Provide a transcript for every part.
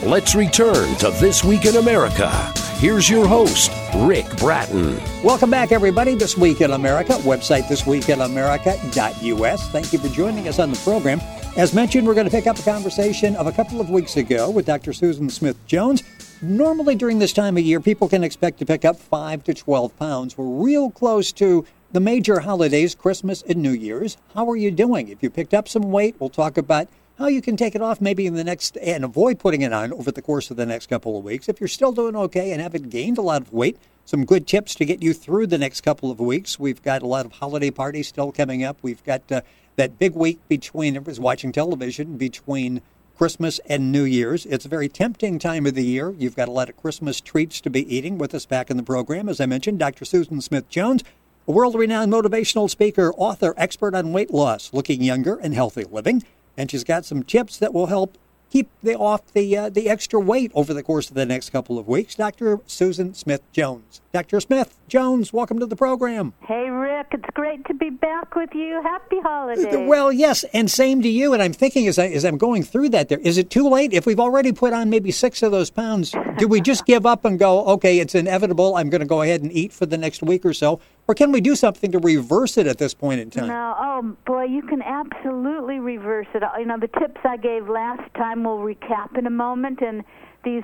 Let's return to This Week in America. Here's your host, Rick Bratton. Welcome back, everybody. This Week in America, website thisweekinamerica.us. Thank you for joining us on the program. As mentioned, we're going to pick up a conversation of a couple of weeks ago with Dr. Susan Smith-Jones. Normally during this time of year, people can expect to pick up 5 to 12 pounds. We're real close to the major holidays, Christmas and New Year's. How are you doing? If you picked up some weight, we'll talk about how you can take it off maybe in the next, and avoid putting it on over the course of the next couple of weeks. If you're still doing okay and haven't gained a lot of weight, some good tips to get you through the next couple of weeks. We've got a lot of holiday parties still coming up. We've got that big week between, everybody's watching television, between Christmas and New Year's. It's a very tempting time of the year. You've got a lot of Christmas treats to be eating. With us back in the program, as I mentioned, Dr. Susan Smith-Jones, a world-renowned motivational speaker, author, expert on weight loss, looking younger and healthy living. And she's got some tips that will help keep off the extra weight over the course of the next couple of weeks. Dr. Susan Smith-Jones. Dr. Smith-Jones, welcome to the program. Hey, Rick. It's great to be back with you. Happy holidays. Well, yes, and same to you. And I'm thinking as I'm going through that there, is it too late? If we've already put on maybe 6 of those pounds, do we just give up and go, okay, it's inevitable, I'm going to go ahead and eat for the next week or so? Or can we do something to reverse it at this point in time? No, oh boy, you can absolutely reverse it. You know, the tips I gave last time we'll recap in a moment, and these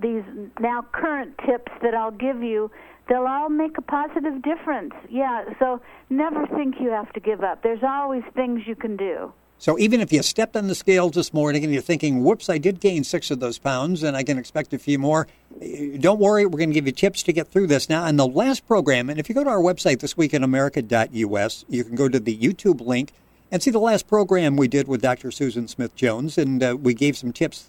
now current tips that I'll give you, they'll all make a positive difference. Yeah, so never think you have to give up. There's always things you can do. So even if you stepped on the scales this morning and you're thinking, whoops, I did gain 6 of those pounds and I can expect a few more, don't worry, we're going to give you tips to get through this. Now, on the last program, and if you go to our website, thisweekinamerica.us, you can go to the YouTube link and see the last program we did with Dr. Susan Smith-Jones, and we gave some tips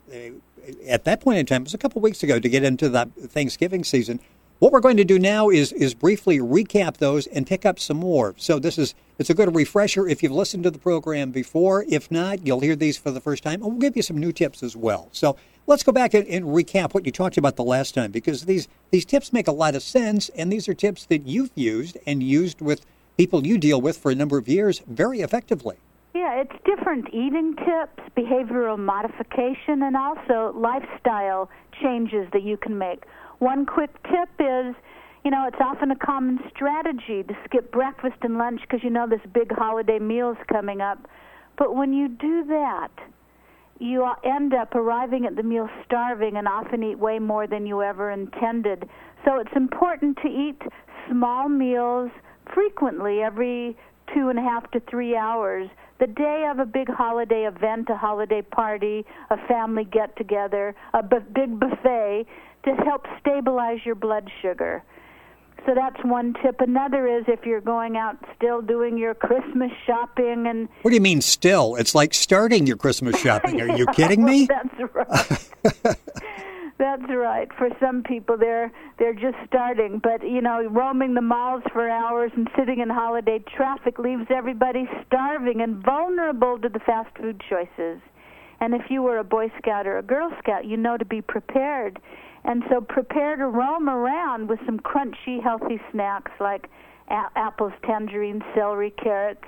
at that point in time. It was a couple weeks ago to get into the Thanksgiving season. What we're going to do now is briefly recap those and pick up some more. So it's a good refresher if you've listened to the program before. If not, you'll hear these for the first time, and we'll give you some new tips as well. So let's go back and recap what you talked about the last time, because these tips make a lot of sense, and these are tips that you've used and used with people you deal with for a number of years very effectively. Yeah, it's different eating tips, behavioral modification, and also lifestyle changes that you can make. One quick tip is, you know, it's often a common strategy to skip breakfast and lunch because you know this big holiday meal's coming up. But when you do that, you end up arriving at the meal starving and often eat way more than you ever intended. So it's important to eat small meals frequently, every 2.5 to 3 hours. The day of a big holiday event, a holiday party, a family get-together, a big buffet, to help stabilize your blood sugar. So that's one tip. Another is if you're going out still doing your Christmas shopping and... What do you mean still? It's like starting your Christmas shopping. Are you kidding me? That's right. That's right. For some people, they're just starting. But, you know, roaming the malls for hours and sitting in holiday traffic leaves everybody starving and vulnerable to the fast food choices. And if you were a Boy Scout or a Girl Scout, you know to be prepared. And so prepare to roam around with some crunchy, healthy snacks like apples, tangerines, celery, carrots,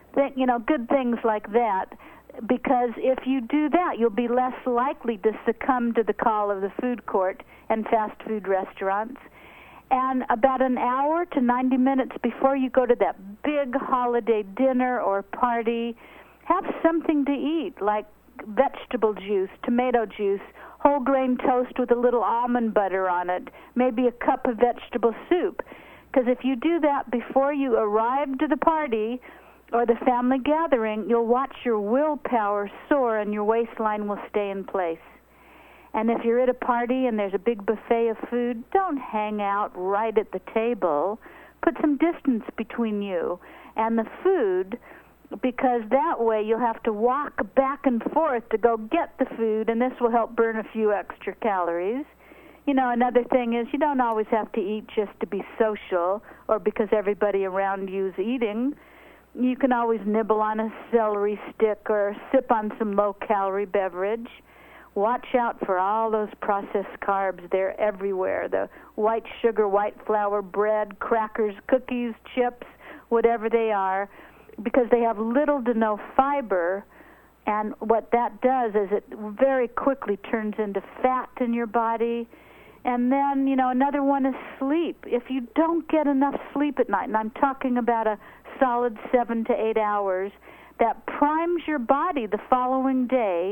good things like that. Because if you do that, you'll be less likely to succumb to the call of the food court and fast food restaurants. And about an hour to 90 minutes before you go to that big holiday dinner or party, have something to eat, like vegetable juice, tomato juice, whole grain toast with a little almond butter on it, maybe a cup of vegetable soup. Because if you do that before you arrive to the party or the family gathering, you'll watch your willpower soar and your waistline will stay in place. And if you're at a party and there's a big buffet of food, don't hang out right at the table. Put some distance between you and the food, because that way you'll have to walk back and forth to go get the food, and this will help burn a few extra calories. You know, another thing is you don't always have to eat just to be social or because everybody around you is eating. You can always nibble on a celery stick or sip on some low-calorie beverage. Watch out for all those processed carbs. They're everywhere. The white sugar, white flour, bread, crackers, cookies, chips, whatever they are, because they have little to no fiber And what that does is it very quickly turns into fat in your body. And then, another one is sleep. If you don't get enough sleep at night, and I'm talking about a solid 7 to 8 hours, that primes your body the following day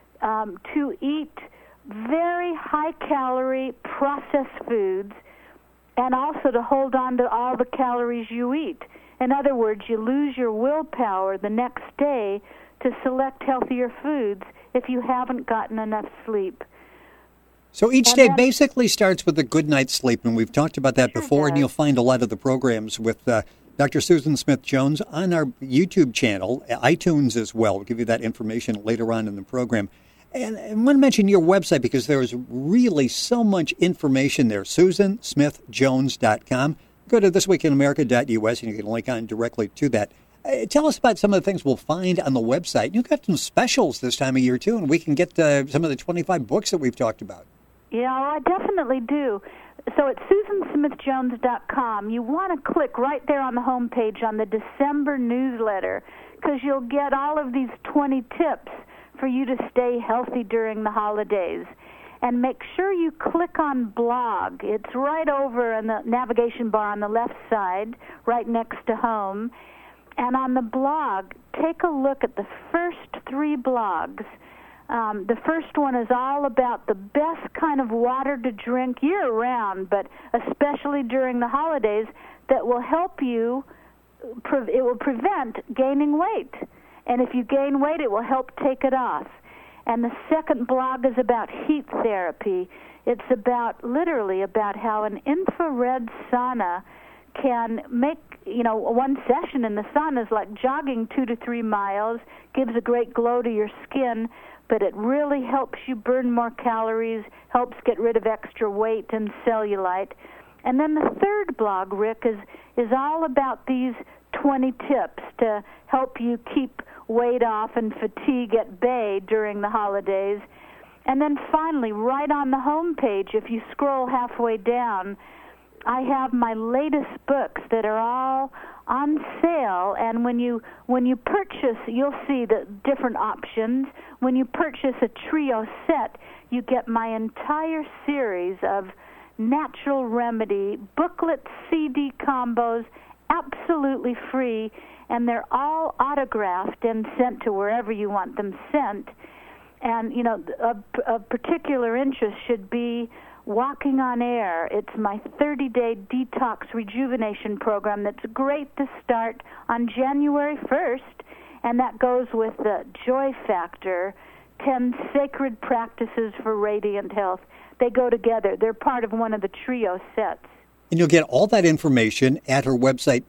to eat very high-calorie processed foods, and also to hold on to all the calories you eat. In other words, you lose your willpower the next day to select healthier foods if you haven't gotten enough sleep. So each day basically starts with a good night's sleep, and we've talked about that before, and you'll find a lot of the programs with Dr. Susan Smith-Jones on our YouTube channel, iTunes as well. We'll give you that information later on in the program. And I want to mention your website because there is really so much information there, SusanSmithJones.com. Go to thisweekinamerica.us and you can link on directly to that. Tell us about some of the things we'll find on the website. You've got some specials this time of year, too, and we can get some of the 25 books that we've talked about. Yeah, well, I definitely do. So at SusanSmithJones.com, you want to click right there on the home page on the December newsletter, because you'll get all of these 20 tips for you to stay healthy during the holidays. And make sure you click on blog. It's right over in the navigation bar on the left side, right next to home. And on the blog, take a look at the first 3 blogs. The first one is all about the best kind of water to drink year-round, but especially during the holidays, that will help you, it will prevent gaining weight. And if you gain weight, it will help take it off. And the second blog is about heat therapy. It's literally about how an infrared sauna can make, one session in the sun is like jogging 2 to 3 miles, gives a great glow to your skin, but it really helps you burn more calories, helps get rid of extra weight and cellulite. And then the third blog, Rick, is all about these 20 tips to help you keep weight off and fatigue at bay during the holidays. And then finally, right on the home page, if you scroll halfway down, I have my latest books that are all on sale, and when you purchase, you'll see the different options. When you purchase a trio set, you get my entire series of natural remedy booklet CD combos, absolutely free, and they're all autographed and sent to wherever you want them sent. And, of particular interest should be Walking on Air. It's my 30-day detox rejuvenation program that's great to start on January 1st, and that goes with the Joy Factor, 10 sacred practices for radiant health. They go together. They're part of one of the trio sets. And you'll get all that information at her website,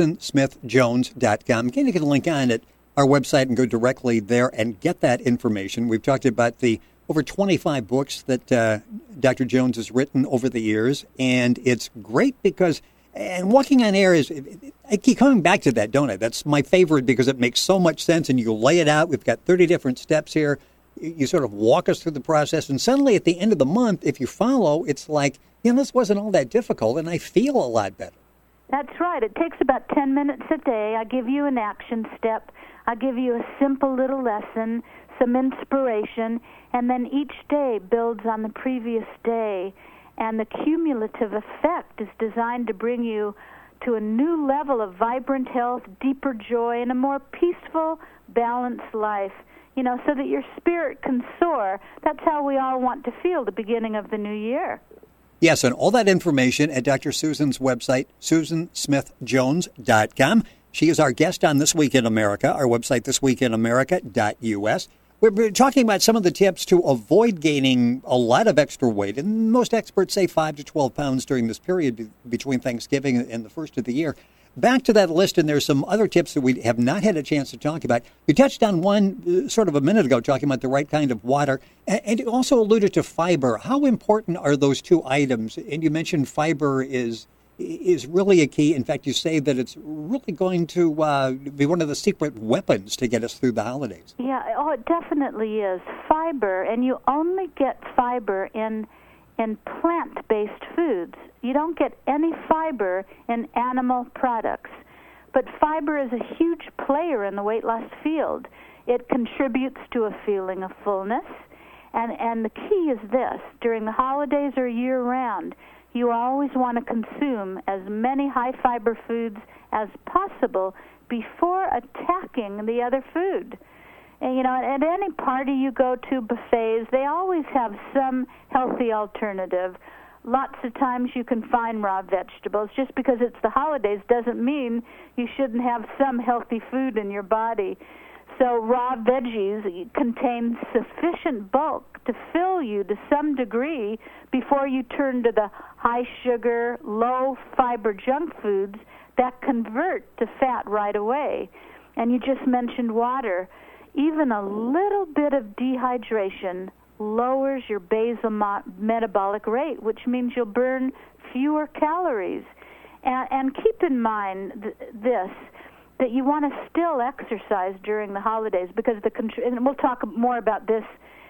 SusanSmithJones.com. Again, you can link on at our website and go directly there and get that information. We've talked about the over 25 books that Dr. Jones has written over the years, and it's great because, and Walking on Air is, I keep coming back to that, don't I? That's my favorite because it makes so much sense, and you lay it out. We've got 30 different steps here. You sort of walk us through the process, and suddenly at the end of the month, if you follow, it's like, this wasn't all that difficult, and I feel a lot better. That's right. It takes about 10 minutes a day. I give you an action step. I give you a simple little lesson, some inspiration, and then each day builds on the previous day. And the cumulative effect is designed to bring you to a new level of vibrant health, deeper joy, and a more peaceful, balanced life, so that your spirit can soar. That's how we all want to feel the beginning of the new year. Yes, and all that information at Dr. Susan's website, SusanSmithJones.com. She is our guest on This Week in America, our website, thisweekinamerica.us. We're talking about some of the tips to avoid gaining a lot of extra weight. And most experts say 5 to 12 pounds during this period between Thanksgiving and the first of the year. Back to that list, and there's some other tips that we have not had a chance to talk about. You touched on one sort of a minute ago, talking about the right kind of water, and you also alluded to fiber. How important are those two items? And you mentioned fiber is really a key. In fact, you say that it's really going to be one of the secret weapons to get us through the holidays. Yeah, it definitely is. Fiber, and you only get fiber in plant-based foods. You don't get any fiber in animal products. But fiber is a huge player in the weight loss field. It contributes to a feeling of fullness. And the key is this: during the holidays or year-round, you always want to consume as many high-fiber foods as possible before attacking the other food. And, you know, at any party you go to, buffets, they always have some healthy alternative. Lots of times you can find raw vegetables. Just because it's the holidays doesn't mean you shouldn't have some healthy food in your body. So raw veggies contain sufficient bulk to fill you to some degree before you turn to the high-sugar, low-fiber junk foods that convert to fat right away. And you just mentioned water. Even a little bit of dehydration lowers your basal metabolic rate, which means you'll burn fewer calories. And keep in mind this, that you want to still exercise during the holidays, because and we'll talk more about this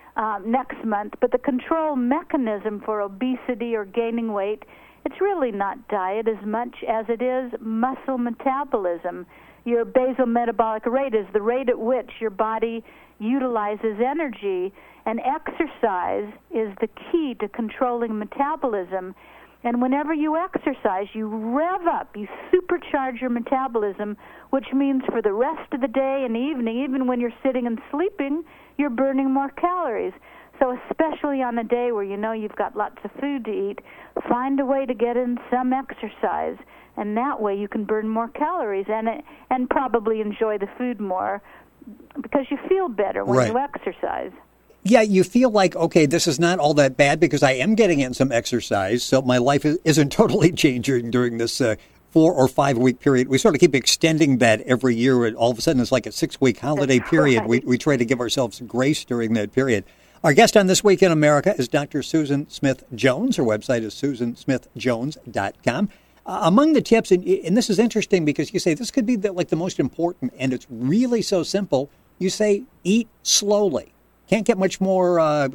next month, but the control mechanism for obesity or gaining weight, it's really not diet as much as it is muscle metabolism. Your basal metabolic rate is the rate at which your body utilizes energy, and exercise is the key to controlling metabolism. And whenever you exercise, you rev up, you supercharge your metabolism, which means for the rest of the day and evening, even when you're sitting and sleeping, you're burning more calories. So especially on a day where you know you've got lots of food to eat, find a way to get in some exercise, and that way you can burn more calories and probably enjoy the food more, because you feel better when you exercise. Yeah, you feel like, okay, this is not all that bad because I am getting in some exercise, so my life isn't totally changing during this 4 or 5 week period. We sort of keep extending that every year, and all of a sudden it's like a 6 week holiday period. Right. We try to give ourselves grace during that period. Our guest on This Week in America is Dr. Susan Smith Jones. Her website is susansmithjones.com. Among the tips, and this is interesting because you say this could be the most important, and it's really so simple. You say eat slowly. Can't get much more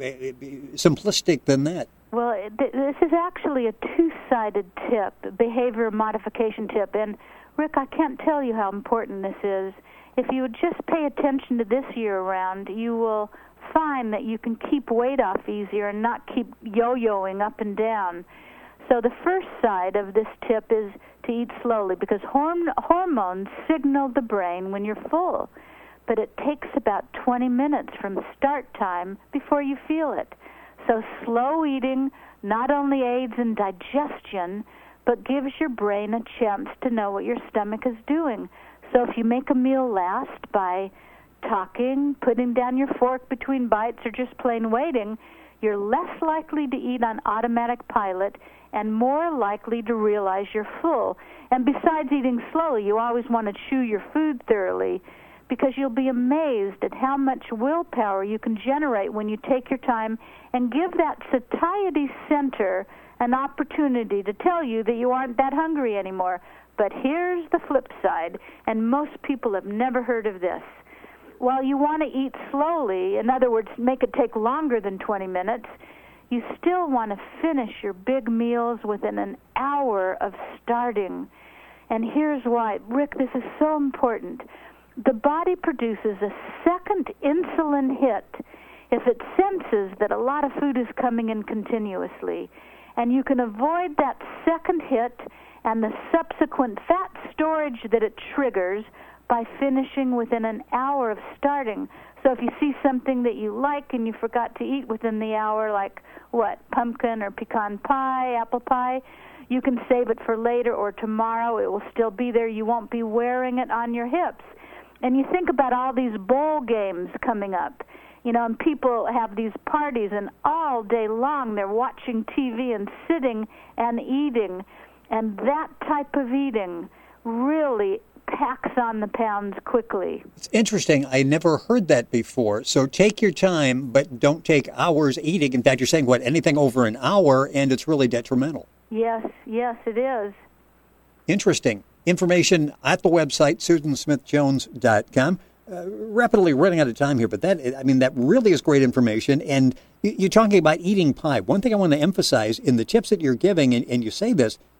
simplistic than that. Well, this is actually a two-sided tip, behavior modification tip. And, Rick, I can't tell you how important this is. If you would just pay attention to this year-round, you will find that you can keep weight off easier and not keep yo-yoing up and down. So the first side of this tip is to eat slowly, because hormones signal the brain when you're full. But it takes about 20 minutes from start time before you feel it. So slow eating not only aids in digestion, but gives your brain a chance to know what your stomach is doing. So if you make a meal last by talking, putting down your fork between bites, or just plain waiting, you're less likely to eat on automatic pilot and more likely to realize you're full. And besides eating slowly, you always want to chew your food thoroughly, because you'll be amazed at how much willpower you can generate when you take your time and give that satiety center an opportunity to tell you that you aren't that hungry anymore. But here's the flip side, and most people have never heard of this. While you want to eat slowly, in other words, make it take longer than 20 minutes, you still want to finish your big meals within an hour of starting. And here's why. Rick, this is so important. The body produces a second insulin hit if it senses that a lot of food is coming in continuously. And you can avoid that second hit and the subsequent fat storage that it triggers by finishing within an hour of starting. So if you see something that you like and you forgot to eat within the hour, like pumpkin or pecan pie, apple pie, you can save it for later or tomorrow. It will still be there. You won't be wearing it on your hips. And you think about all these bowl games coming up, and people have these parties, and all day long they're watching TV and sitting and eating. And that type of eating really packs on the pounds quickly. It's interesting. I never heard that before. So take your time, but don't take hours eating. In fact, you're saying, anything over an hour, and it's really detrimental. Yes, it is. Interesting. Information at the website, susansmithjones.com. Rapidly running out of time here, but that really is great information. And you're talking about eating pie. One thing I want to emphasize in the tips that you're giving, and you say this,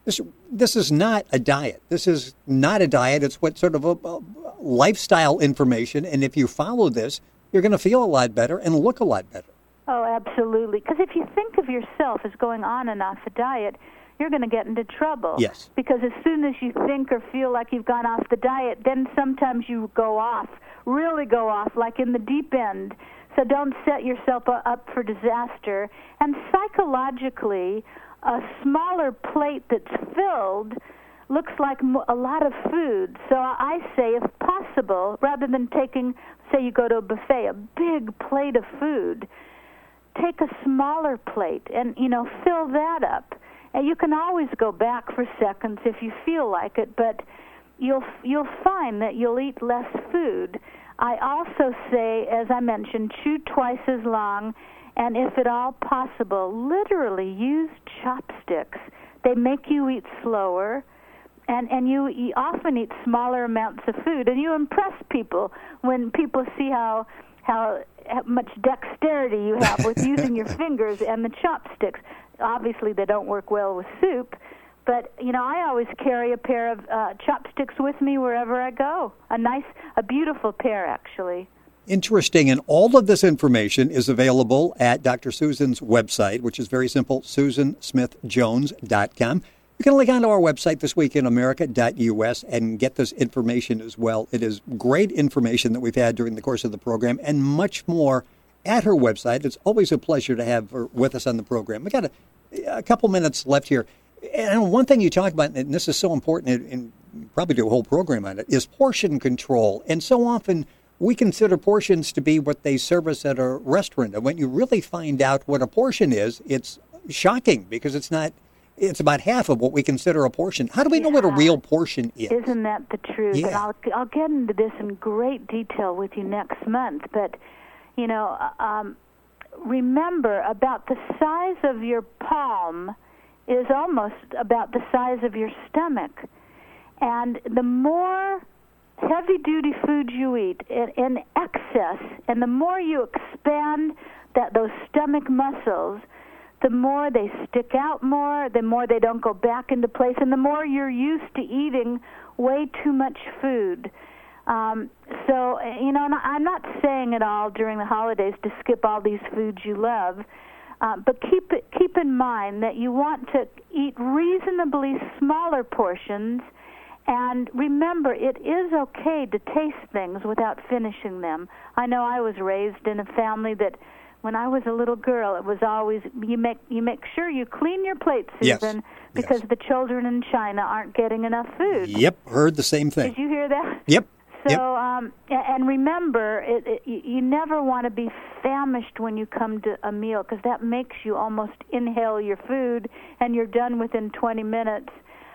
This is not a diet. This is not a diet. It's what sort of a lifestyle information. And if you follow this, you're going to feel a lot better and look a lot better. Oh, absolutely. Because if you think of yourself as going on and off a diet, you're going to get into trouble. Yes. Because as soon as you think or feel like you've gone off the diet, then sometimes you go off, really go off, like in the deep end. So don't set yourself up for disaster. And psychologically, a smaller plate that's filled looks like a lot of food. So I say, if possible, rather than taking, say you go to a buffet, a big plate of food, take a smaller plate and, fill that up. And you can always go back for seconds if you feel like it, but you'll find that you'll eat less food. I also say, as I mentioned, chew twice as long, and if at all possible, literally use chopsticks. They make you eat slower, and you often eat smaller amounts of food, and you impress people when people see how much dexterity you have with using your fingers and the chopsticks. Obviously, they don't work well with soup, but, I always carry a pair of chopsticks with me wherever I go. A beautiful pair, actually. Interesting. And all of this information is available at Dr. Susan's website, which is very simple, SusanSmithJones.com. You can link onto our website, thisweekinamerica.us, and get this information as well. It is great information that we've had during the course of the program and much more at her website. It's always a pleasure to have her with us on the program. We got a couple minutes left here. And one thing you talk about, and this is so important, and probably do a whole program on it, is portion control. And so often we consider portions to be what they serve us at a restaurant. And when you really find out what a portion is, it's shocking because it's about half of what we consider a portion. How do we know what a real portion is? Isn't that the truth? Yeah. And I'll get into this in great detail with you next month. But, remember, about the size of your palm is almost about the size of your stomach. And the more heavy-duty food you eat in excess, and the more you expand those stomach muscles, the more they stick out more, the more they don't go back into place, and the more you're used to eating way too much food. And I'm not saying at all during the holidays to skip all these foods you love, but keep in mind that you want to eat reasonably smaller portions. And remember, it is okay to taste things without finishing them. I know I was raised in a family that when I was a little girl, it was always, you make sure you clean your plate, Susan, because the children in China aren't getting enough food. Yep, heard the same thing. Did you hear that? Yep. So, and remember, you never want to be famished when you come to a meal, because that makes you almost inhale your food, and you're done within 20 minutes.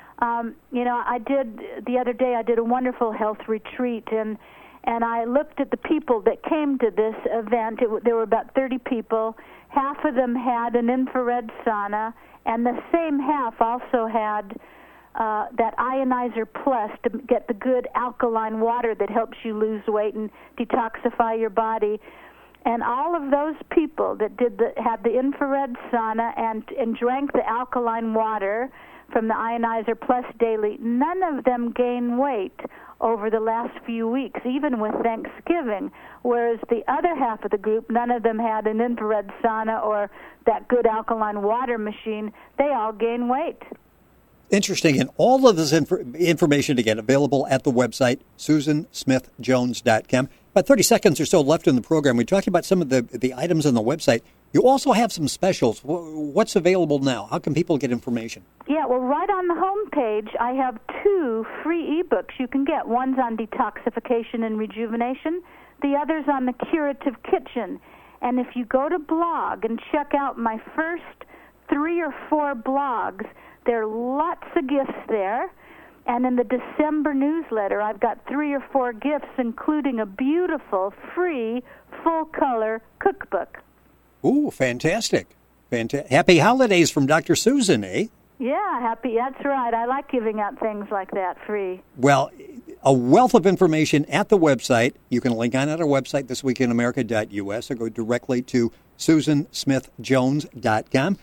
The other day I did a wonderful health retreat, and I looked at the people that came to this event. There were about 30 people. Half of them had an infrared sauna, and the same half also had that Ionizer Plus to get the good alkaline water that helps you lose weight and detoxify your body. And all of those people that had the infrared sauna and drank the alkaline water from the Ionizer Plus daily, none of them gained weight over the last few weeks, even with Thanksgiving, whereas the other half of the group, none of them had an infrared sauna or that good alkaline water machine. They all gained weight. Interesting. And all of this information, again, available at the website, SusanSmithJones.com. About 30 seconds or so left in the program. We talked about some of the items on the website. You also have some specials. What's available now? How can people get information? Yeah, well, right on the home page, I have 2 free ebooks you can get. One's on detoxification and rejuvenation. The other's on the curative kitchen. And if you go to blog and check out my first 3 or 4 blogs, there are lots of gifts there. And in the December newsletter, I've got 3 or 4 gifts, including a beautiful, free, full-color cookbook. Ooh, fantastic. Happy holidays from Dr. Susan, eh? Yeah, happy. That's right. I like giving out things like that free. Well, a wealth of information at the website. You can link on at our website, thisweekinamerica.us, or go directly to SusanSmithJones.com.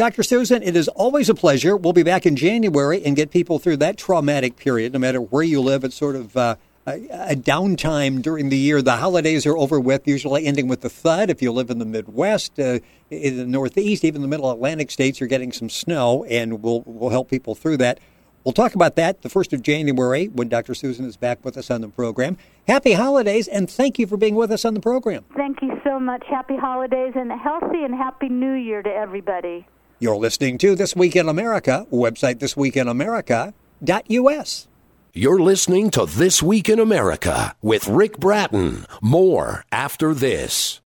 Dr. Susan, it is always a pleasure. We'll be back in January and get people through that traumatic period. No matter where you live, it's sort of a downtime during the year. The holidays are over with, usually ending with the thud. If you live in the Midwest, in the Northeast, even the Middle Atlantic states, you're getting some snow, and we'll help people through that. We'll talk about that the 1st of January when Dr. Susan is back with us on the program. Happy holidays, and thank you for being with us on the program. Thank you so much. Happy holidays and a healthy and happy New Year to everybody. You're listening to This Week in America, website thisweekinamerica.us. You're listening to This Week in America with Rick Bratton. More after this.